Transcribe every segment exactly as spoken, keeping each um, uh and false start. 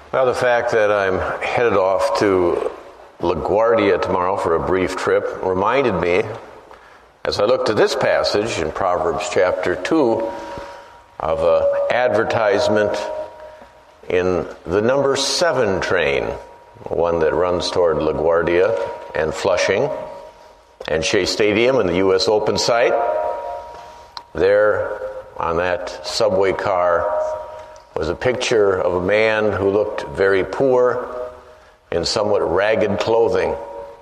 Well, the fact that I'm headed off to LaGuardia tomorrow for a brief trip reminded me, as I looked at this passage in Proverbs chapter two, of an advertisement in the number seven train, one that runs toward LaGuardia and Flushing and Shea Stadium and the U S Open site. There on that subway car was a picture of a man who looked very poor in somewhat ragged clothing.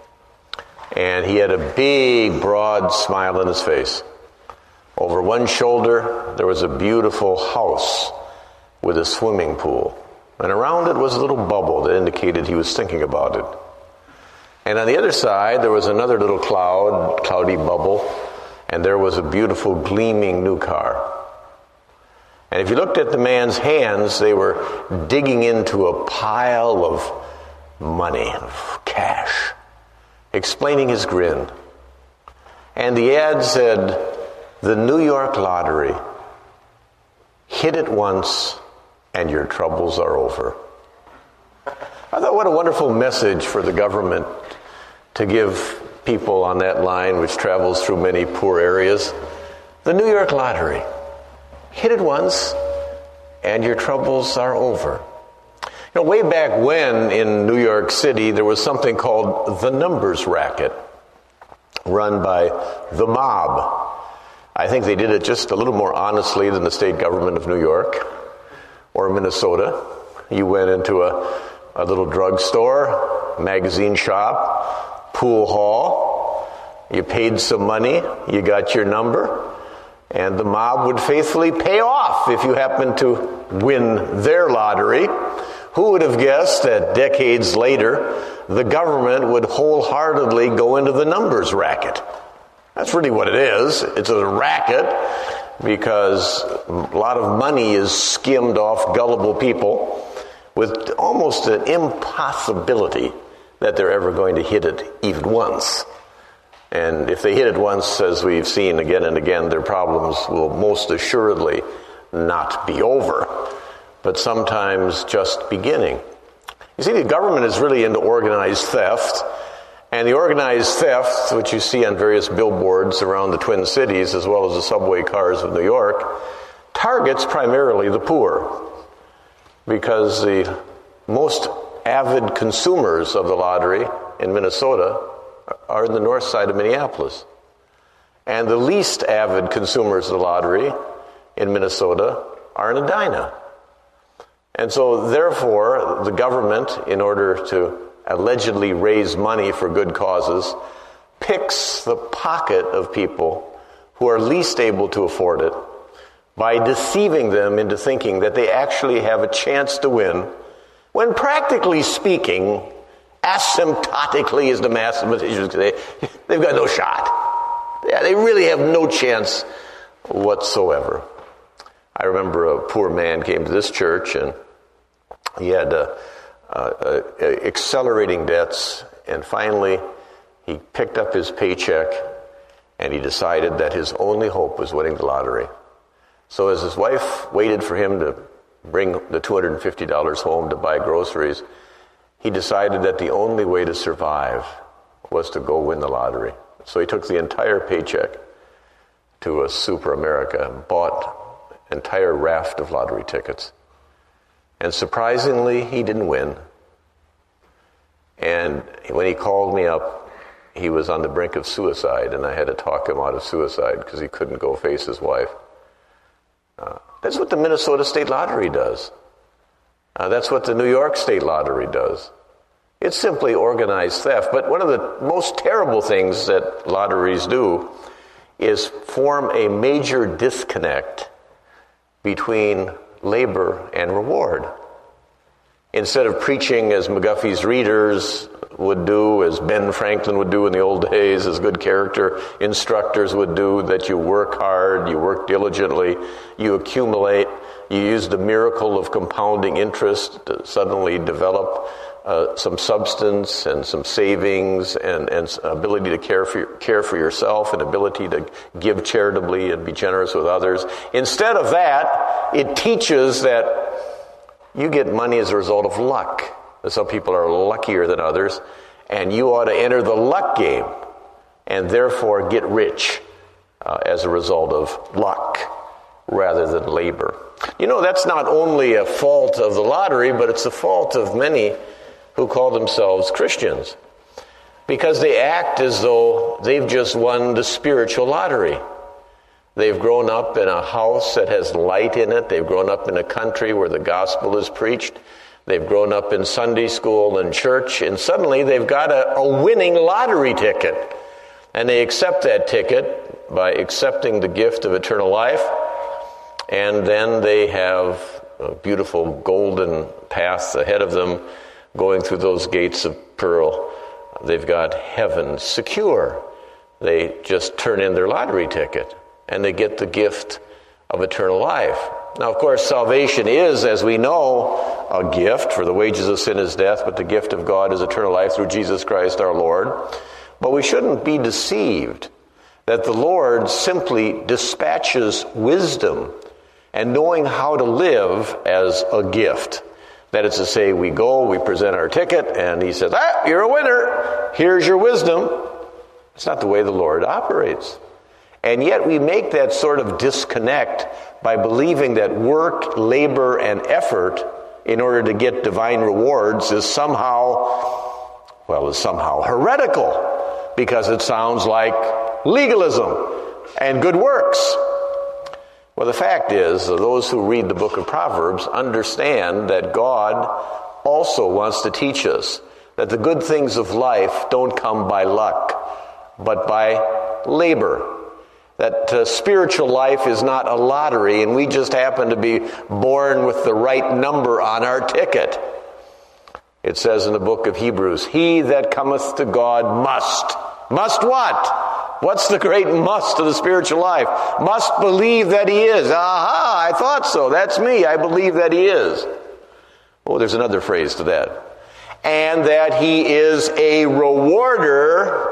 And he had a big, broad smile on his face. Over one shoulder, there was a beautiful house with a swimming pool. And around it was a little bubble that indicated he was thinking about it. And on the other side, there was another little cloud, cloudy bubble, and there was a beautiful, gleaming new car. And if you looked at the man's hands, they were digging into a pile of money, of cash, explaining his grin. And the ad said, "The New York lottery. Hit it once and your troubles are over." I thought, what a wonderful message for the government to give people on that line which travels through many poor areas. The New York lottery. Hit it once and your troubles are over. You know, way back when in New York City, there was something called the numbers racket, run by the mob. I think they did it just a little more honestly than the state government of New York or Minnesota. You went into a, a little drugstore, magazine shop, pool hall, you paid some money, you got your number, and the mob would faithfully pay off if you happened to win their lottery. Who would have guessed that decades later, the government would wholeheartedly go into the numbers racket? That's really what it is. It's a racket because a lot of money is skimmed off gullible people with almost an impossibility that they're ever going to hit it even once. And if they hit it once, as we've seen again and again, their problems will most assuredly not be over, but sometimes just beginning. You see, the government is really into organized theft, and the organized theft, which you see on various billboards around the Twin Cities, as well as the subway cars of New York, targets primarily the poor, because the most avid consumers of the lottery in Minnesota are in the north side of Minneapolis. And the least avid consumers of the lottery in Minnesota are in Edina. And so, therefore, the government, in order to allegedly raise money for good causes, picks the pocket of people who are least able to afford it by deceiving them into thinking that they actually have a chance to win, when practically speaking, asymptotically, as the mathematicians say, they've got no shot. Yeah, they really have no chance whatsoever. I remember a poor man came to this church, and he had uh, uh, uh, accelerating debts, and finally he picked up his paycheck, and he decided that his only hope was winning the lottery. So as his wife waited for him to bring the two hundred fifty dollars home to buy groceries, he decided that the only way to survive was to go win the lottery. So he took the entire paycheck to a Super America and bought an entire raft of lottery tickets. And surprisingly, he didn't win. And when he called me up, he was on the brink of suicide, and I had to talk him out of suicide because he couldn't go face his wife. Uh, that's what the Minnesota State Lottery does. Uh, that's what the New York State Lottery does. It's simply organized theft. But one of the most terrible things that lotteries do is form a major disconnect between labor and reward. Instead of preaching as McGuffey's readers would do, as Ben Franklin would do in the old days, as good character instructors would do, that you work hard, you work diligently, you accumulate, you use the miracle of compounding interest to suddenly develop uh, some substance and some savings and, and ability to care for, care for yourself and ability to give charitably and be generous with others. Instead of that, it teaches that You get money as a result of luck. Some people are luckier than others, and you ought to enter the luck game and therefore get rich uh, as a result of luck rather than labor. You know, that's not only a fault of the lottery, but it's a fault of many who call themselves Christians, because they act as though they've just won the spiritual lottery. They've grown up in a house that has light in it. They've grown up in a country where the gospel is preached. They've grown up in Sunday school and church, and suddenly they've got a, a winning lottery ticket. And they accept that ticket by accepting the gift of eternal life, and then they have a beautiful golden path ahead of them going through those gates of pearl. They've got heaven secure. They just turn in their lottery ticket, and they get the gift of eternal life. Now, of course, salvation is, as we know, a gift, for the wages of sin is death, but the gift of God is eternal life through Jesus Christ our Lord. But we shouldn't be deceived that the Lord simply dispatches wisdom and knowing how to live as a gift. That is to say, we go, we present our ticket, and he says, ah, you're a winner. Here's your wisdom. It's not the way the Lord operates. And yet we make that sort of disconnect by believing that work, labor, and effort in order to get divine rewards is somehow, well, is somehow heretical, because it sounds like legalism and good works. Well, the fact is, those who read the book of Proverbs understand that God also wants to teach us that the good things of life don't come by luck, but by labor. That uh, spiritual life is not a lottery, and we just happen to be born with the right number on our ticket. It says in the book of Hebrews, he that cometh to God must. Must what? What's the great must of the spiritual life? Must believe that he is. Aha, I thought so. That's me. I believe that he is. Oh, there's another phrase to that. And that he is a rewarder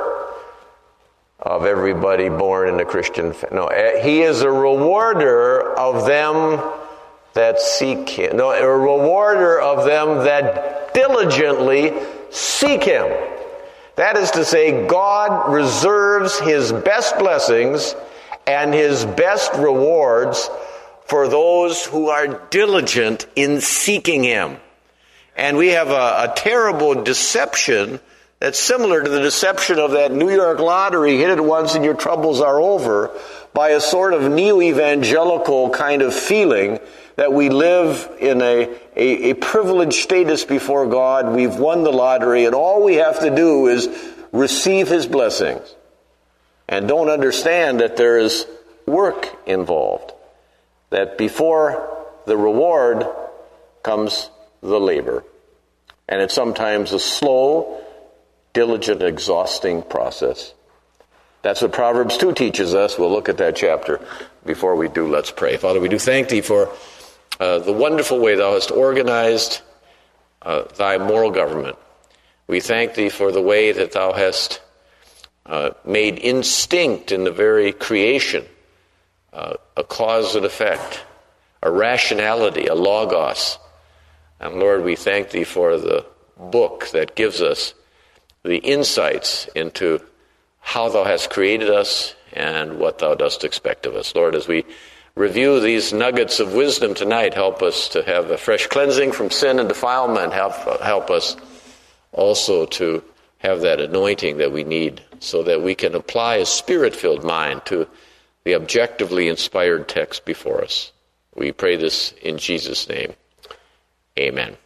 of everybody born in a Christian family. No, he is a rewarder of them that seek him. No, a rewarder of them that diligently seek him. That is to say, God reserves his best blessings and his best rewards for those who are diligent in seeking him. And we have a, a terrible deception that's similar to the deception of that New York lottery, hit it once and your troubles are over, by a sort of neo-evangelical kind of feeling that we live in a, a, a privileged status before God. We've won the lottery, and all we have to do is receive his blessings. And don't understand that there is work involved. That before the reward comes the labor. And it's sometimes a slow, diligent, exhausting process. That's what Proverbs two teaches us. We'll look at that chapter. Before we do, let's pray. Father, we do thank thee for uh, the wonderful way thou hast organized uh, thy moral government. We thank thee for the way that thou hast uh, made instinct in the very creation uh, a cause and effect, a rationality, a logos. And Lord, we thank thee for the book that gives us the insights into how thou hast created us and what thou dost expect of us. Lord, as we review these nuggets of wisdom tonight, help us to have a fresh cleansing from sin and defilement. Help, help us also to have that anointing that we need so that we can apply a spirit-filled mind to the objectively inspired text before us. We pray this in Jesus' name. Amen.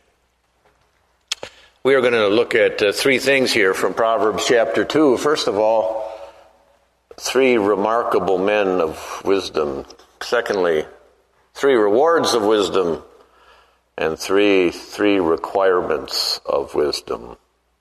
We are going to look at uh, three things here from Proverbs chapter two. First of all, three remarkable men of wisdom. Secondly, three rewards of wisdom. And three, three requirements of wisdom.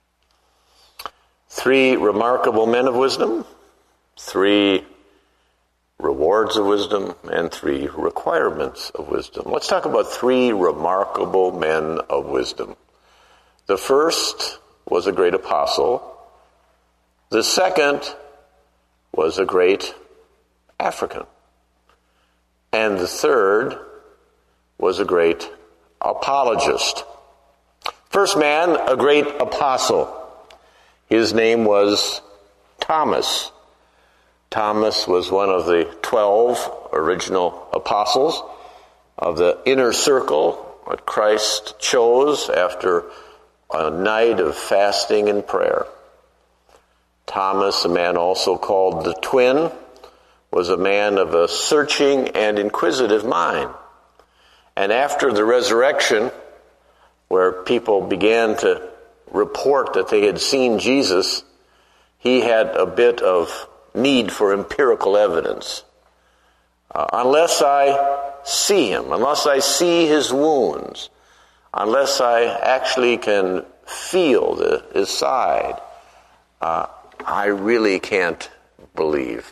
Three remarkable men of wisdom, three rewards of wisdom, and three requirements of wisdom. Let's talk about three remarkable men of wisdom. The first was a great apostle. The second was a great African. And the third was a great apologist. First man, a great apostle. His name was Thomas. Thomas was one of the twelve original apostles of the inner circle that Christ chose after a night of fasting and prayer. Thomas, a man also called the twin, was a man of a searching and inquisitive mind. And after the resurrection, where people began to report that they had seen Jesus, he had a bit of need for empirical evidence. Uh, unless I see him, unless I see his wounds, unless I actually can feel the, his side, uh, I really can't believe.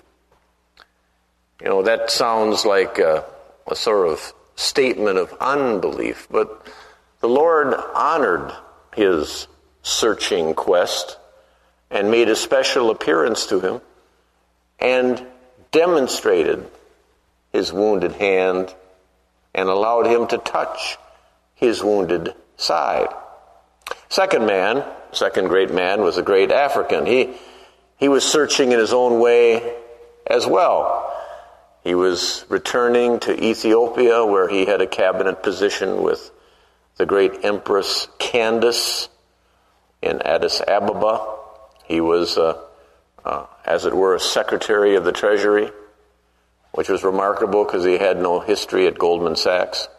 You know, that sounds like a, a sort of statement of unbelief, but the Lord honored his searching quest and made a special appearance to him and demonstrated his wounded hand and allowed him to touch his wounded side. Second man, second great man, was a great African. He, he was searching in his own way as well. He was returning to Ethiopia, where he had a cabinet position with the great Empress Candace in Addis Ababa. He was, uh, uh, as it were, a secretary of the Treasury, which was remarkable because he had no history at Goldman Sachs.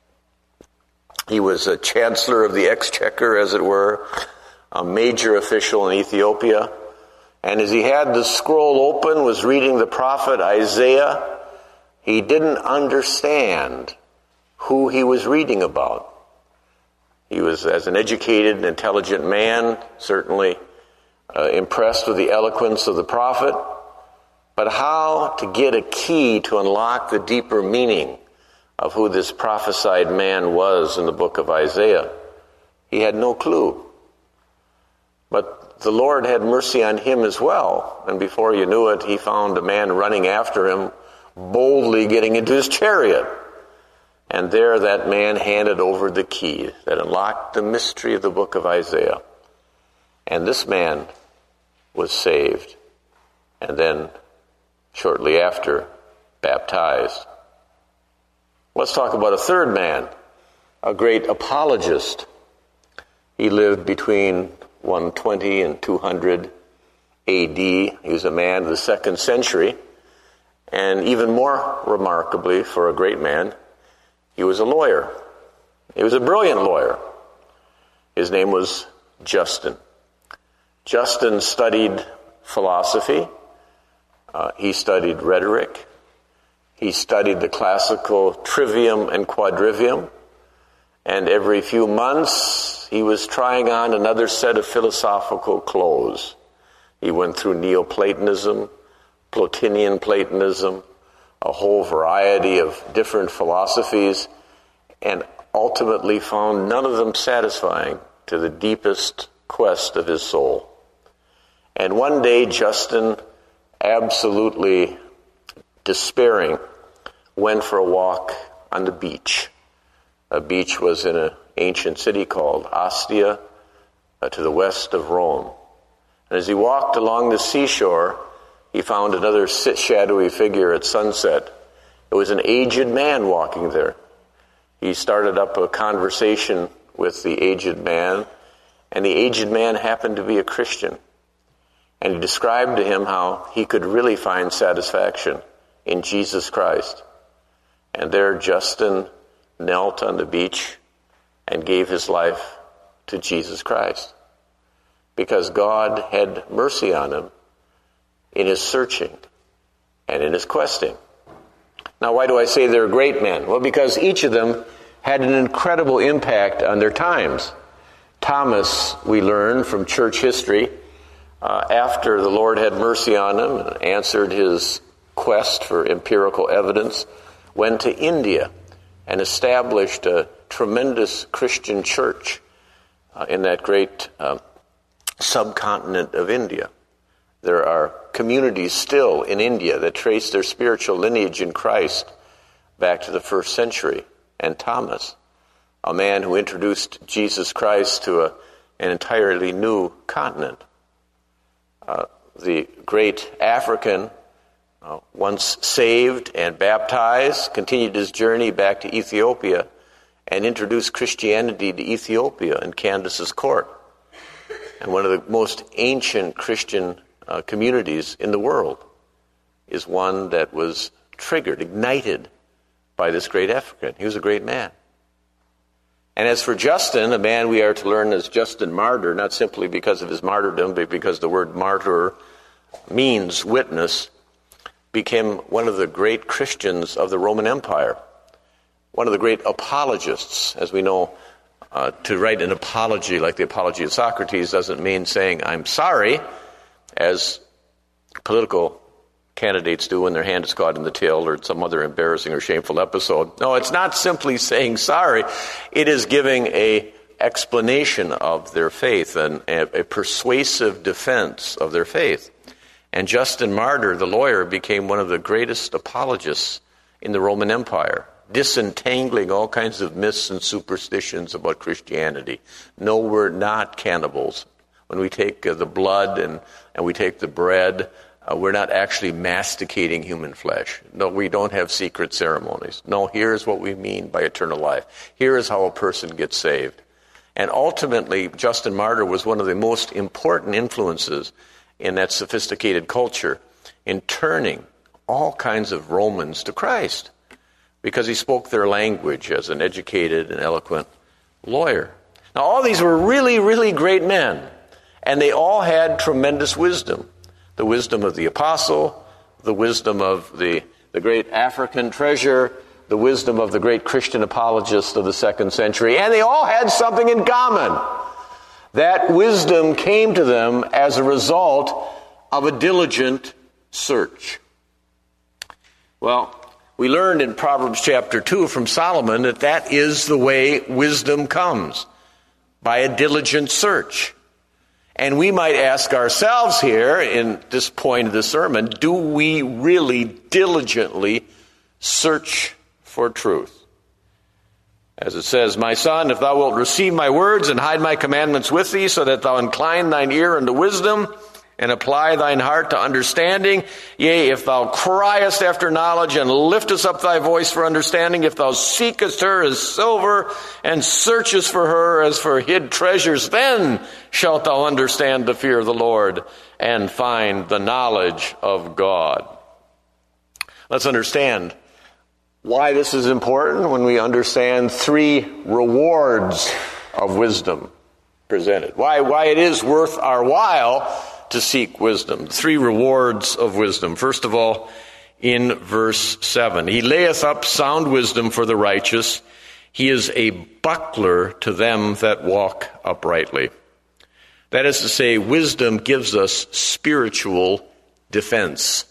He was a chancellor of the exchequer, as it were, a major official in Ethiopia. And as he had the scroll open, was reading the prophet Isaiah, he didn't understand who he was reading about. He was, as an educated and intelligent man, certainly uh, impressed with the eloquence of the prophet. But how to get a key to unlock the deeper meaning of who this prophesied man was in the book of Isaiah, he had no clue. But the Lord had mercy on him as well. And before you knew it, he found a man running after him, boldly getting into his chariot. And there that man handed over the key that unlocked the mystery of the book of Isaiah. And this man was saved. And then, shortly after, baptized. Let's talk about a third man, a great apologist. He lived between one twenty and two hundred A D. He was a man of the second century. And even more remarkably, for a great man, he was a lawyer. He was a brilliant lawyer. His name was Justin. Justin studied philosophy. Uh, he studied rhetoric. He studied the classical trivium and quadrivium. And every few months, he was trying on another set of philosophical clothes. He went through Neoplatonism, Plotinian Platonism, a whole variety of different philosophies, and ultimately found none of them satisfying to the deepest quest of his soul. And one day, Justin, absolutely despairing, went for a walk on the beach. A beach was in an ancient city called Ostia, uh, to the west of Rome. And as he walked along the seashore, he found another shadowy figure at sunset. It was an aged man walking there. He started up a conversation with the aged man, and the aged man happened to be a Christian. And he described to him how he could really find satisfaction in Jesus Christ. And there Justin knelt on the beach and gave his life to Jesus Christ, because God had mercy on him in his searching and in his questing. Now, why do I say they're great men? Well, because each of them had an incredible impact on their times. Thomas, we learn from church history, uh, after the Lord had mercy on him and answered his quest for empirical evidence, went to India and established a tremendous Christian church uh, in that great uh, subcontinent of India. There are communities still in India that trace their spiritual lineage in Christ back to the first century. And Thomas, a man who introduced Jesus Christ to a, an entirely new continent. Uh, the great African, uh, once saved and baptized, continued his journey back to Ethiopia and introduced Christianity to Ethiopia in Candace's court. And one of the most ancient Christian uh, communities in the world is one that was triggered, ignited by this great African. He was a great man. And as for Justin, a man we are to learn as Justin Martyr, not simply because of his martyrdom, but because the word martyr means witness, became one of the great Christians of the Roman Empire. One of the great apologists. As we know, uh, to write an apology like the Apology of Socrates doesn't mean saying, I'm sorry, as political candidates do when their hand is caught in the till or some other embarrassing or shameful episode. No, it's not simply saying sorry. It is giving a explanation of their faith and a, a persuasive defense of their faith. And Justin Martyr, the lawyer, became one of the greatest apologists in the Roman Empire, disentangling all kinds of myths and superstitions about Christianity. No, we're not cannibals. When we take uh, the blood and, and we take the bread, uh, we're not actually masticating human flesh. No, we don't have secret ceremonies. No, here's what we mean by eternal life. Here is how a person gets saved. And ultimately, Justin Martyr was one of the most important influences in that sophisticated culture in turning all kinds of Romans to Christ, because he spoke their language as an educated and eloquent lawyer. Now, all these were really, really great men, and they all had tremendous wisdom. The wisdom of the apostle, the wisdom of the, the great African treasure, the wisdom of the great Christian apologist of the second century, and they all had something in common. That wisdom came to them as a result of a diligent search. Well, we learned in Proverbs chapter two from Solomon that that is the way wisdom comes, by a diligent search. And we might ask ourselves here in this point of the sermon, do we really diligently search for truth? As it says, my son, if thou wilt receive my words and hide my commandments with thee, so that thou incline thine ear unto wisdom and apply thine heart to understanding, yea, if thou criest after knowledge and liftest up thy voice for understanding, if thou seekest her as silver and searchest for her as for hid treasures, then shalt thou understand the fear of the Lord and find the knowledge of God. Let's understand why this is important when we understand three rewards of wisdom presented. Why, why it is worth our while to seek wisdom. Three rewards of wisdom. First of all, in verse seven, he layeth up sound wisdom for the righteous. He is a buckler to them that walk uprightly. That is to say, wisdom gives us spiritual defense.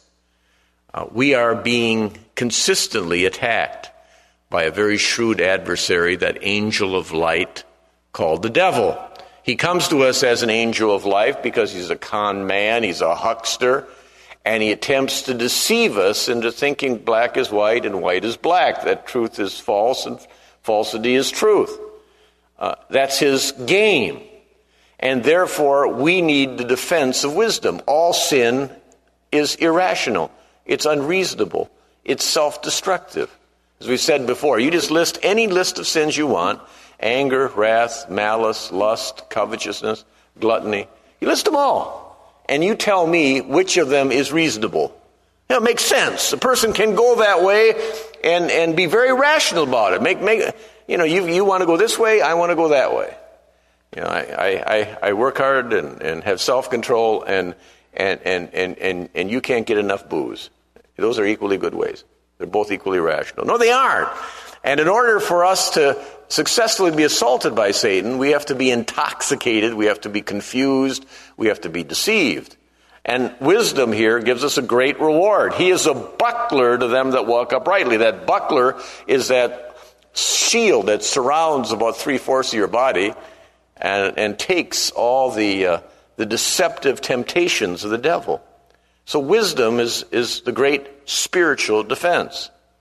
Uh, we are being consistently attacked by a very shrewd adversary, that angel of light called the devil. He comes to us as an angel of light because he's a con man, he's a huckster, and he attempts to deceive us into thinking black is white and white is black, that truth is false and falsity is truth. Uh, that's his game. And therefore, we need the defense of wisdom. All sin is irrational. It's unreasonable. It's self-destructive. As we said before, you just list any list of sins you want: anger, wrath, malice, lust, covetousness, gluttony. You list them all. And you tell me which of them is reasonable. You know, it makes sense. A person can go that way and, and be very rational about it. Make make you know, you you want to go this way, I want to go that way. You know, I, I, I work hard and, and have self-control and and, and, and, and and you can't get enough booze. Those are equally good ways. They're both equally rational. No, they aren't. And in order for us to successfully be assaulted by Satan, we have to be intoxicated, we have to be confused, we have to be deceived. And wisdom here gives us a great reward. He is a buckler to them that walk uprightly. That buckler is that shield that surrounds about three-fourths of your body and, and takes all the uh, the deceptive temptations of the devil. So wisdom is, is the great spiritual defense.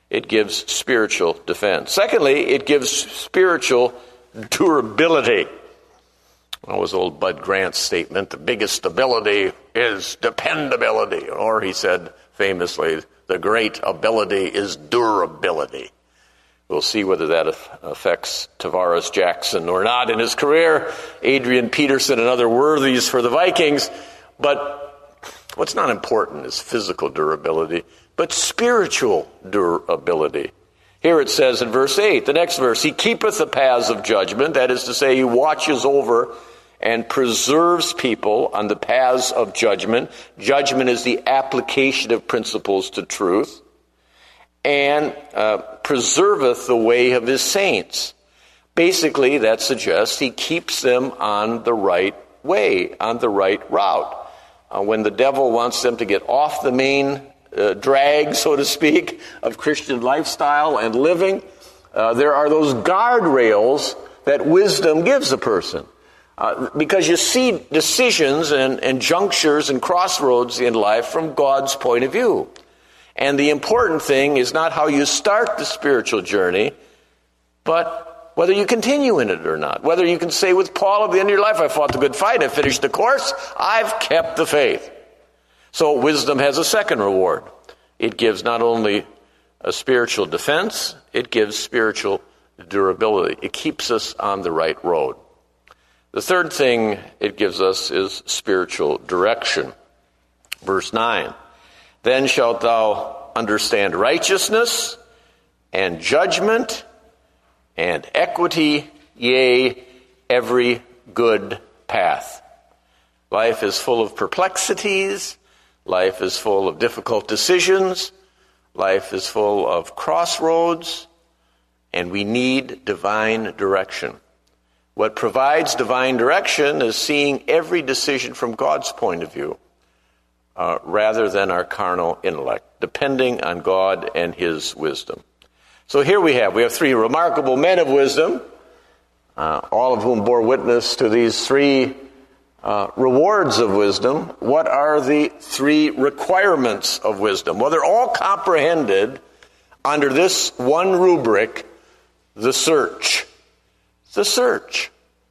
it gives spiritual defense. Secondly, it gives spiritual durability. That was old Bud Grant's statement, the biggest ability is dependability. Or he said famously, the great ability is durability. We'll see whether that affects Tavares Jackson or not in his career, Adrian Peterson and other worthies for the Vikings. But what's not important is physical durability, but spiritual durability. Here it says in verse eight, the next verse, he keepeth the paths of judgment, that is to say, he watches over and preserves people on the paths of judgment. Judgment is the application of principles to truth. And uh, preserveth the way of his saints. Basically, that suggests he keeps them on the right way, on the right route. Uh, when the devil wants them to get off the main uh, drag, so to speak, of Christian lifestyle and living, uh, there are those guardrails that wisdom gives a person. Uh, because you see decisions and, and junctures and crossroads in life from God's point of view. And the important thing is not how you start the spiritual journey, but whether you continue in it or not. Whether you can say with Paul at the end of your life, I fought the good fight, I finished the course, I've kept the faith. So wisdom has a second reward. It gives not only a spiritual defense, it gives spiritual durability. It keeps us on the right road. The third thing it gives us is spiritual direction. Verse nine, then shalt thou understand righteousness and judgment and equity, yea, every good path. Life is full of perplexities. Life is full of difficult decisions. Life is full of crossroads. And we need divine direction. What provides divine direction is seeing every decision from God's point of view, uh, rather than our carnal intellect, depending on God and his wisdom. So here we have, we have three remarkable men of wisdom, uh, all of whom bore witness to these three uh, rewards of wisdom. What are the three requirements of wisdom? Well, they're all comprehended under this one rubric, the search. The search.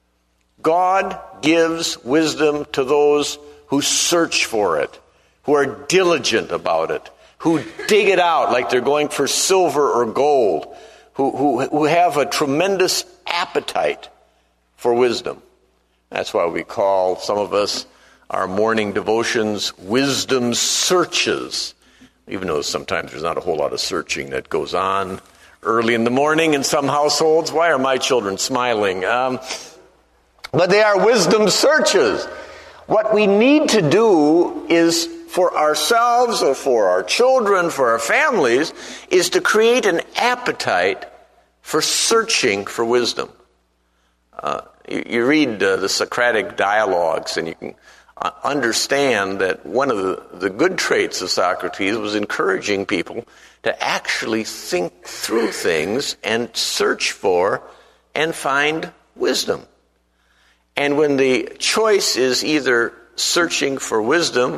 God gives wisdom to those who search for it, who are diligent about it, who dig it out like they're going for silver or gold, who, who, who have a tremendous appetite for wisdom. That's why we call some of us our morning devotions wisdom searches, even though sometimes there's not a whole lot of searching that goes on early in the morning in some households. Why are my children smiling? Um, but they are wisdom searches. What we need to do is, for ourselves or for our children, for our families, is to create an appetite for searching for wisdom. Uh, you, you read uh, the Socratic dialogues and you can uh, understand that one of the, the good traits of Socrates was encouraging people to actually think through things and search for and find wisdom. And when the choice is either searching for wisdom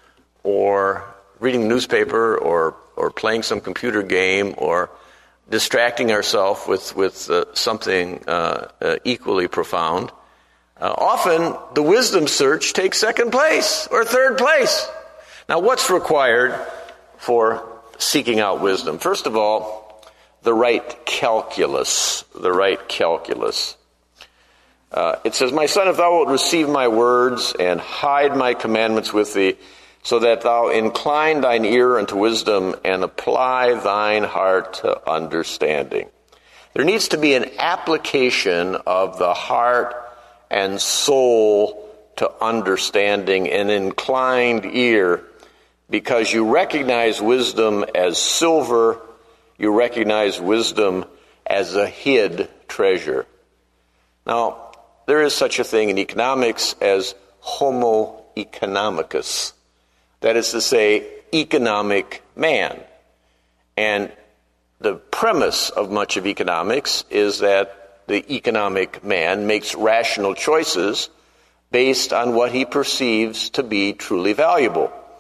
or reading the newspaper or, or playing some computer game or distracting ourselves with, with uh, something uh, uh, equally profound, uh, often the wisdom search takes second place or third place. Now, what's required for seeking out wisdom? First of all, the right calculus. The right calculus. Uh, it says, my son, if thou wilt receive my words and hide my commandments with thee, so that thou incline thine ear unto wisdom and apply thine heart to understanding. There needs to be an application of the heart and soul to understanding, an inclined ear, because you recognize wisdom as silver, you recognize wisdom as a hid treasure. Now, there is such a thing in economics as homo economicus. That is to say, economic man. And the premise of much of economics is that the economic man makes rational choices based on what he perceives to be truly valuable.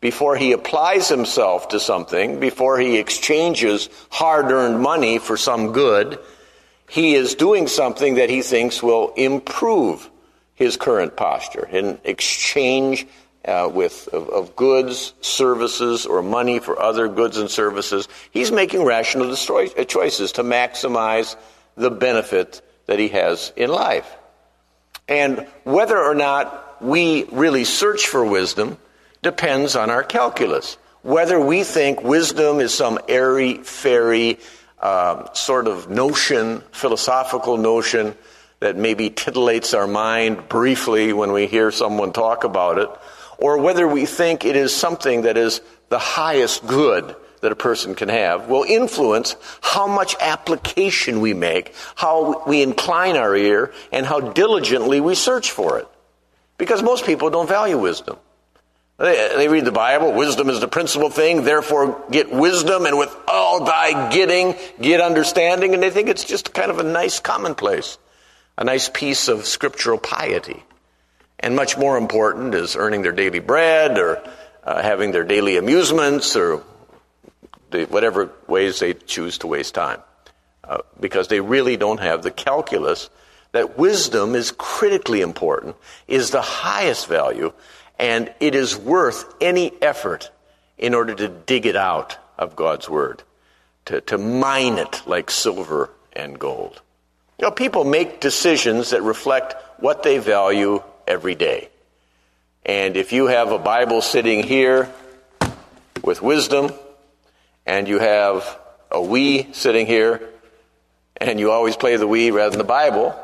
before he applies himself to something, before he exchanges hard-earned money for some good, he is doing something that he thinks will improve his current posture in exchange uh, with of, of goods, services, or money for other goods and services. He's making rational destroy, uh, choices to maximize the benefit that he has in life. And whether or not we really search for wisdom depends on our calculus. Whether we think wisdom is some airy-fairy uh, sort of notion, philosophical notion, that maybe titillates our mind briefly when we hear someone talk about it, or whether we think it is something that is the highest good that a person can have, will influence how much application we make, how we incline our ear, and how diligently we search for it. Because most people don't value wisdom. They, they read the Bible, wisdom is the principal thing, therefore get wisdom, and with all thy getting, get understanding, and they think it's just kind of a nice commonplace, a nice piece of scriptural piety. And much more important is earning their daily bread, or uh, having their daily amusements, or the, whatever ways they choose to waste time. Uh, because they really don't have the calculus that wisdom is critically important, is the highest value, and it is worth any effort in order to dig it out of God's Word, to, to mine it like silver and gold. You know, people make decisions that reflect what they value every day. And if you have a Bible sitting here with wisdom, and you have a Wii sitting here, and you always play the Wii rather than the Bible,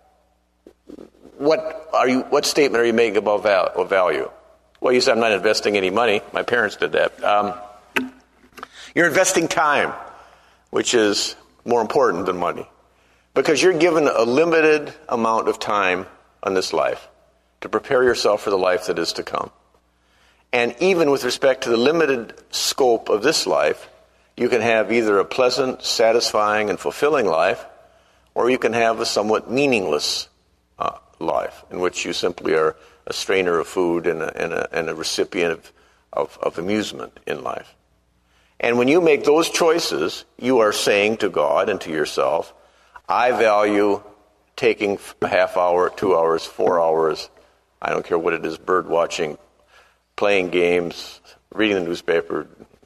what are you? What statement are you making about val- value? Well, you said, I'm not investing any money. My parents did that. Um, you're investing time, which is more important than money, because you're given a limited amount of time on this life to prepare yourself for the life that is to come. And even with respect to the limited scope of this life, you can have either a pleasant, satisfying, and fulfilling life, or you can have a somewhat meaningless uh, life in which you simply are a strainer of food and a, and a, and a recipient of, of, of amusement in life. And when you make those choices, you are saying to God and to yourself, I value taking a half hour, two hours, four hours, I don't care what it is, bird watching, playing games, reading the newspaper,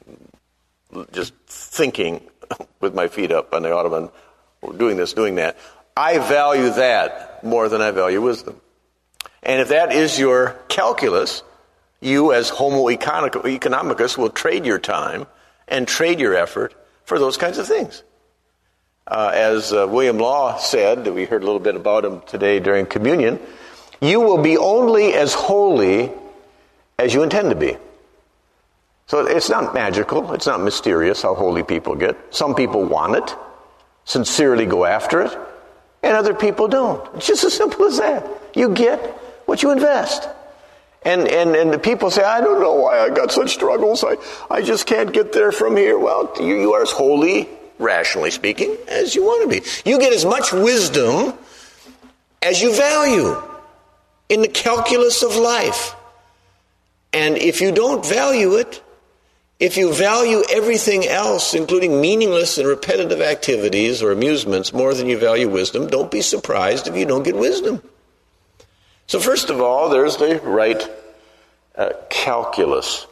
just thinking with my feet up on the ottoman, or doing this, doing that. I value that more than I value wisdom. And if that is your calculus, you as homo economicus will trade your time and trade your effort for those kinds of things. Uh, as uh, William Law said, we heard a little bit about him today during communion, you will be only as holy as you intend to be. So it's not magical, it's not mysterious how holy people get. Some people want it, sincerely go after it, and other people don't. It's just as simple as that. You get what you invest. And and and the people say, I don't know why I got such struggles. I, I just can't get there from here. Well, you, you are as holy, rationally speaking, as you want to be. You get as much wisdom as you value in the calculus of life. And if you don't value it, if you value everything else, including meaningless and repetitive activities or amusements, more than you value wisdom, don't be surprised if you don't get wisdom. So first of all, there's the right uh, calculus.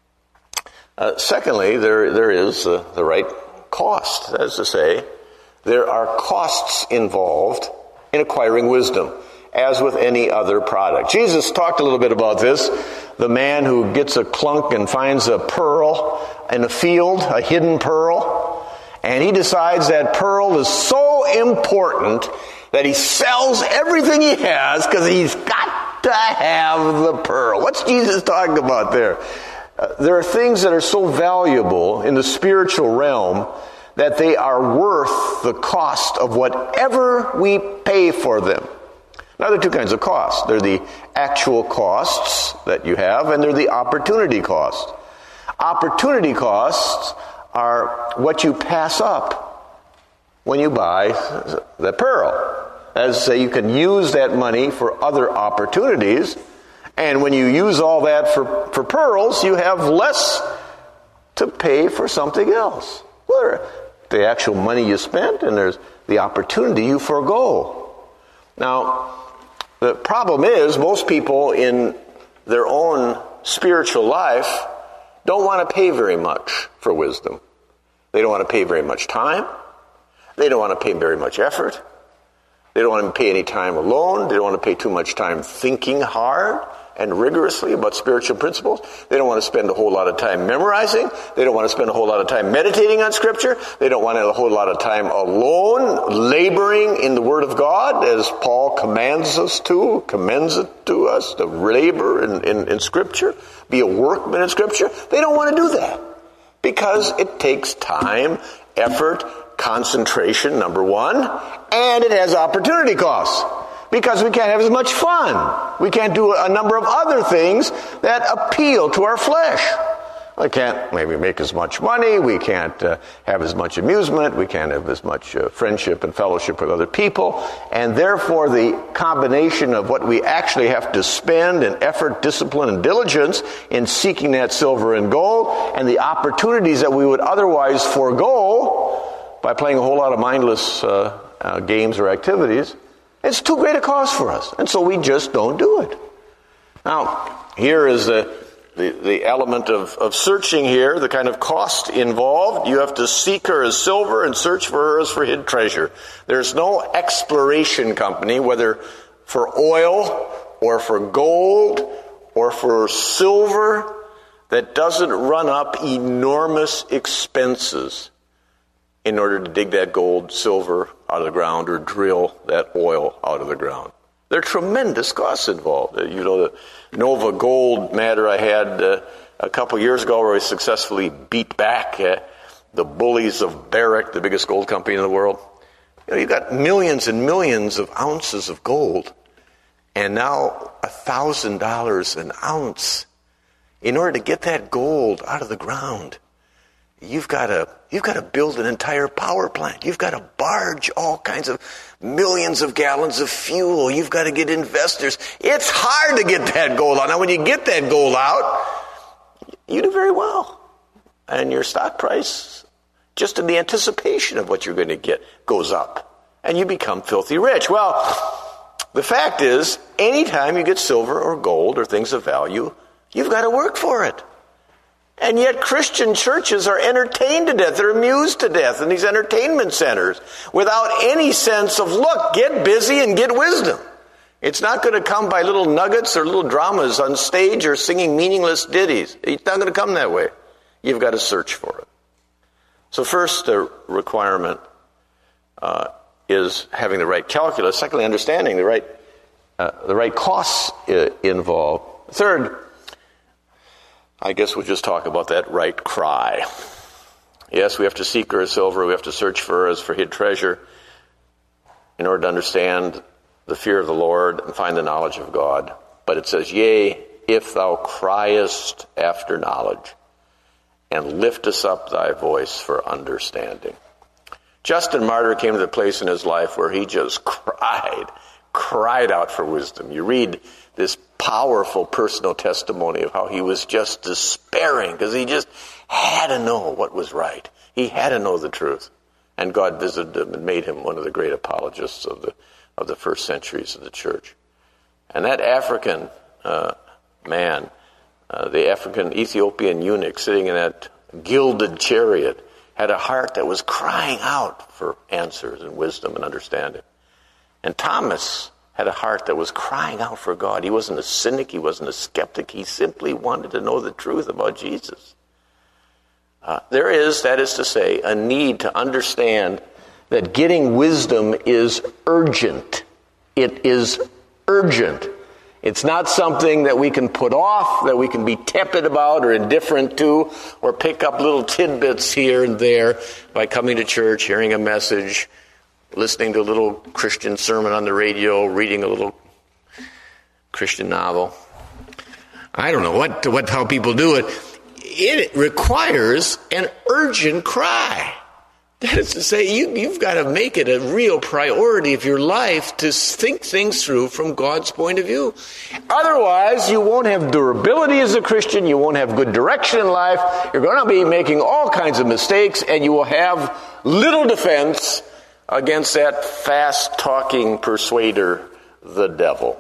Uh, secondly, there there is uh, the right cost. That is to say, there are costs involved in acquiring wisdom, as with any other product. Jesus talked a little bit about this. The man who gets a clunk and finds a pearl in a field, a hidden pearl, and he decides that pearl is so important that he sells everything he has because he's got to have the pearl. What's Jesus talking about there? Uh, there are things that are so valuable in the spiritual realm that they are worth the cost of whatever we pay for them. Now, there are two kinds of costs. There are the actual costs that you have, and there are the opportunity costs. Opportunity costs are what you pass up when you buy the pearl. As to say, you can use that money for other opportunities, And when you use all that for, for pearls, you have less to pay for something else. Well, the actual money you spent, and there's the opportunity you forego. Now, the problem is most people in their own spiritual life don't want to pay very much for wisdom. They don't want to pay very much time. They don't want to pay very much effort. They don't want to pay any time alone. They don't want to pay too much time thinking hard and rigorously about spiritual principles. They don't want to spend a whole lot of time memorizing. They don't want to spend a whole lot of time meditating on Scripture. They don't want a whole lot of time alone, laboring in the Word of God, as Paul commands us to, commends it to us, to labor in, in, in Scripture, be a workman in Scripture. They don't want to do that because it takes time, effort, concentration, number one, and it has opportunity costs. Because we can't have as much fun. We can't do a number of other things that appeal to our flesh. We can't maybe make as much money. We can't uh, have as much amusement. We can't have as much uh, friendship and fellowship with other people. And therefore, the combination of what we actually have to spend in effort, discipline, and diligence in seeking that silver and gold, and the opportunities that we would otherwise forego by playing a whole lot of mindless uh, uh, games or activities, it's too great a cost for us, and so we just don't do it. Now, here is the, the, the element of, of searching here, the kind of cost involved. You have to seek her as silver and search for her as for hid treasure. There's no exploration company, whether for oil or for gold or for silver, that doesn't run up enormous expenses in order to dig that gold, silver out of the ground or drill that oil out of the ground. There are tremendous costs involved. You know, the Nova Gold matter I had uh, a couple years ago where we successfully beat back uh, the bullies of Barrick, the biggest gold company in the world. You know, you've got millions and millions of ounces of gold, and now a thousand dollars an ounce. In order to get that gold out of the ground, You've got to you've got to build an entire power plant. You've got to barge all kinds of millions of gallons of fuel. You've got to get investors. It's hard to get that gold out. Now, when you get that gold out, you do very well. And your stock price, just in the anticipation of what you're going to get, goes up. And you become filthy rich. Well, the fact is, anytime you get silver or gold or things of value, you've got to work for it. And yet Christian churches are entertained to death. They're amused to death in these entertainment centers without any sense of, look, get busy and get wisdom. It's not going to come by little nuggets or little dramas on stage or singing meaningless ditties. It's not going to come that way. You've got to search for it. So first, the requirement uh, is having the right calculus. Secondly, understanding the right uh, the right costs uh, involved. Third, I guess we'll just talk about that right cry. Yes, we have to seek her as silver. We have to search for her as for hid treasure in order to understand the fear of the Lord and find the knowledge of God. But it says, yea, if thou criest after knowledge, and liftest up thy voice for understanding. Justin Martyr came to the place in his life where he just cried, cried out for wisdom. You read this powerful personal testimony of how he was just despairing because he just had to know what was right. He had to know the truth. And God visited him and made him one of the great apologists of the of the first centuries of the church. And that African uh, man, uh, the African Ethiopian eunuch sitting in that gilded chariot, had a heart that was crying out for answers and wisdom and understanding. And Thomas had a heart that was crying out for God. He wasn't a cynic. He wasn't a skeptic. He simply wanted to know the truth about Jesus. Uh, there is, that is to say, a need to understand that getting wisdom is urgent. It is urgent. It's not something that we can put off, that we can be tepid about or indifferent to, or pick up little tidbits here and there by coming to church, hearing a message, listening to a little Christian sermon on the radio, reading a little Christian novel. I don't know what what how people do it. It requires an urgent cry. That is to say, you, you've got to make it a real priority of your life to think things through from God's point of view. Otherwise, you won't have durability as a Christian. You won't have good direction in life. You're going to be making all kinds of mistakes, and you will have little defense against that fast-talking persuader, the devil.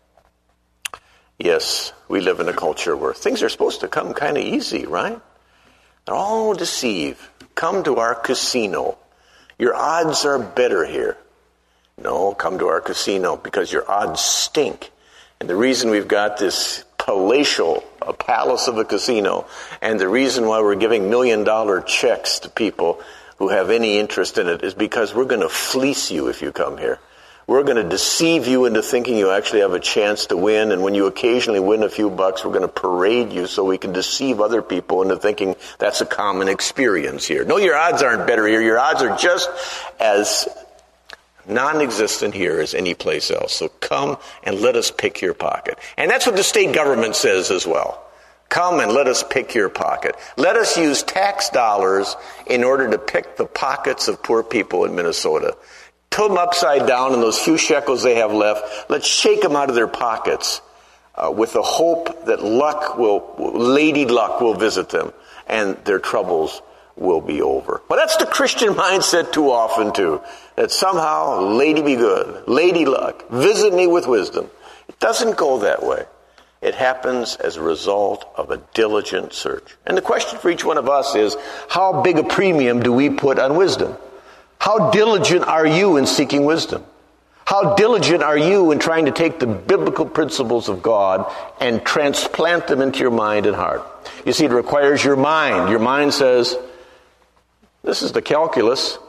Yes, we live in a culture where things are supposed to come kind of easy, right? They're all deceive. Come to our casino. Your odds are better here. No, come to our casino because your odds stink. And the reason we've got this palatial, a palace of a casino, and the reason why we're giving million dollar checks to people who have any interest in it is because we're going to fleece you if you come here. We're going to deceive you into thinking you actually have a chance to win, and when you occasionally win a few bucks, we're going to parade you so we can deceive other people into thinking that's a common experience here. No, your odds aren't better here. Your odds are just as non-existent here as any place else. So come and let us pick your pocket. And that's what the state government says as well. Come and let us pick your pocket. Let us use tax dollars in order to pick the pockets of poor people in Minnesota. Put them upside down, and those few shekels they have left, let's shake them out of their pockets uh, with the hope that luck will, Lady Luck will visit them and their troubles will be over. Well, that's the Christian mindset too often too, that somehow, Lady be good, Lady Luck, visit me with wisdom. It doesn't go that way. It happens as a result of a diligent search. And the question for each one of us is, how big a premium do we put on wisdom? How diligent are you in seeking wisdom? How diligent are you in trying to take the biblical principles of God and transplant them into your mind and heart? You see, it requires your mind. Your mind says, this is the calculus.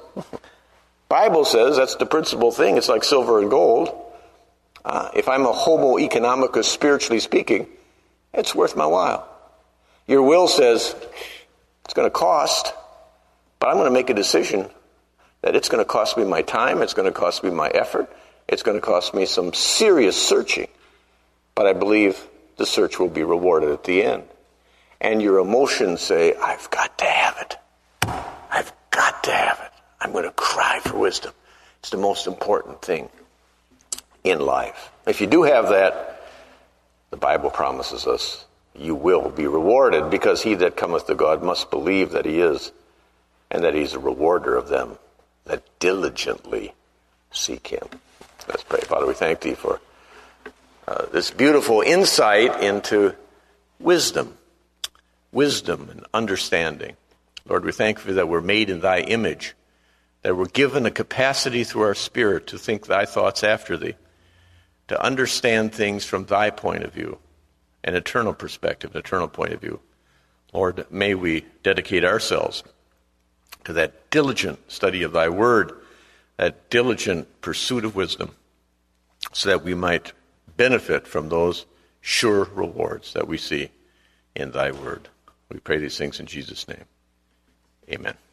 Bible says that's the principal thing. It's like silver and gold. Uh, if I'm a homo economicus, spiritually speaking, it's worth my while. Your will says it's going to cost, but I'm going to make a decision that it's going to cost me my time, it's going to cost me my effort, it's going to cost me some serious searching. But I believe the search will be rewarded at the end. And your emotions say, I've got to have it. I've got to have it. I'm going to cry for wisdom. It's the most important thing in life. If you do have that, the Bible promises us you will be rewarded, because he that cometh to God must believe that he is, and that he's a rewarder of them that diligently seek him. Let's pray. Father, we thank thee for uh, this beautiful insight into wisdom, wisdom and understanding. Lord, we thank you that we're made in thy image, that we're given a capacity through our spirit to think thy thoughts after thee, to understand things from thy point of view, an eternal perspective, an eternal point of view. Lord, may we dedicate ourselves to that diligent study of thy word, that diligent pursuit of wisdom, so that we might benefit from those sure rewards that we see in thy word. We pray these things in Jesus' name. Amen.